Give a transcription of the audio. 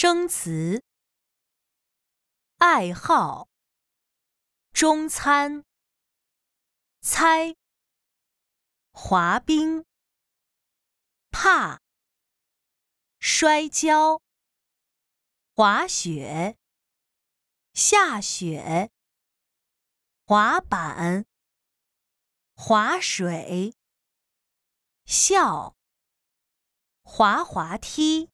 生词：爱好、中餐、猜、滑冰、怕、摔跤、滑雪、下雪、滑板、划水、笑、滑滑梯。